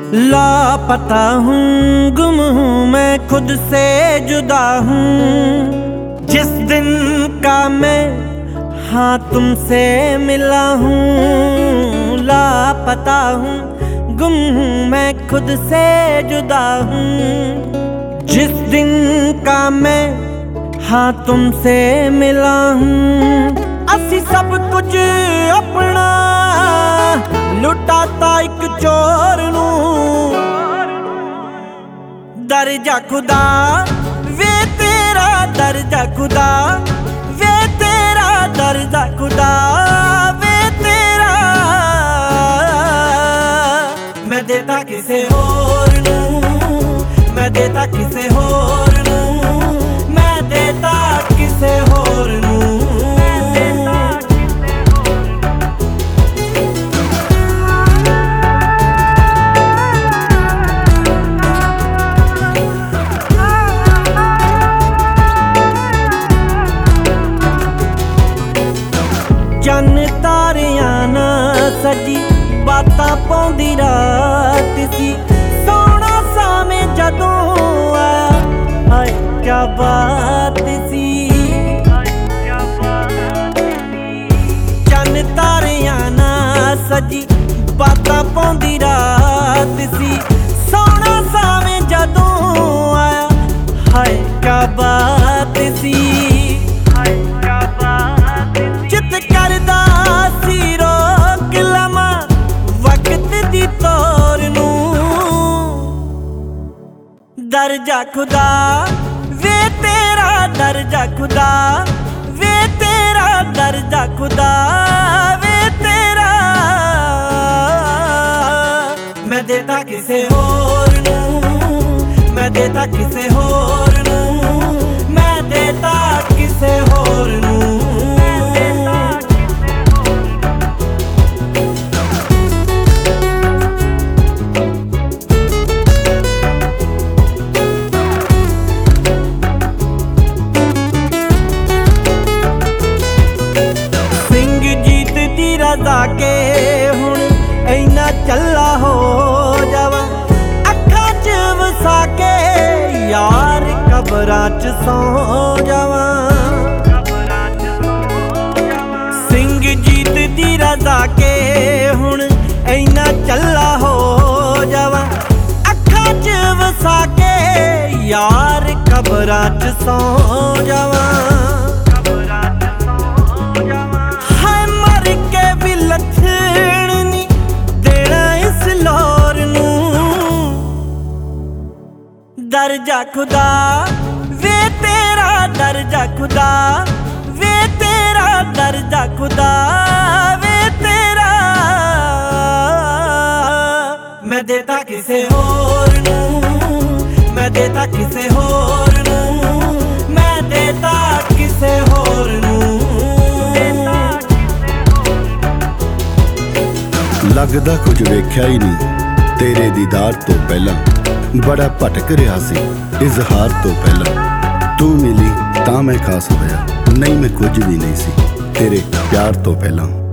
लापता हूँ, गुम हूँ, मैं खुद से जुदा हूँ। जिस दिन का मैं हाँ तुमसे मिला हूँ। लापता हूँ, गुम हूँ, मैं खुद से जुदा हूँ। जिस दिन का मैं हाँ तुमसे मिला हूँ। असी सब कुछ अपना लुटाता एक चोर नूं। दर्जा खुदा वे तेरा दर्जा खुदा, वे तेरा दर्जा खुदा, वे तेरा। मैं देता किसे होर नूं, मैं देता किसे होर नूं, मैं देता किसे होर नूं। चन तारियां ना सजी बातां पाउंदी रात सी। सोना सामे जदों आया हाय क्या बात सी। चन तारियां ना सजी बातां पाउंदी रात सी। सोना सामे जदों आया हाय क्या बात सी। चित करदा सी रोक लवां वक्त दी तोर नूं। दर्जा खुदा वे तेरा दर्जा खुदा, वे तेरा दर्जा खुदा, वे तेरा। मैं देता किसे होर नूं, मैं देता किसे होर नूं, मैं देता किसे होर नूं। रज़ा के हुण इन्ना चला हो जावा। अखां च वसा के यार कबरां च सौ जावा। सिंह जीत दी रज़ा के हुण इन्ना चला हो जावा। अखां च वसा के यार कबरां च सौ जावा। दर्जा खुदा वे तेरा दर्जा खुदा, वे तेरा दर्जा खुदा, वे तेरा। मैं देता किसे होर नूं, मैं देता किसे होर नूं, मैं देता किसे होर नूं। लगदा कुछ वेख्या ही नहीं तेरे दीदार तो पहला। बड़ा भटक रहा सी इजहार तो पहला। तू मिली तां मैं खास होया, नहीं मैं कुछ भी नहीं सी तेरे प्यार तो पहला।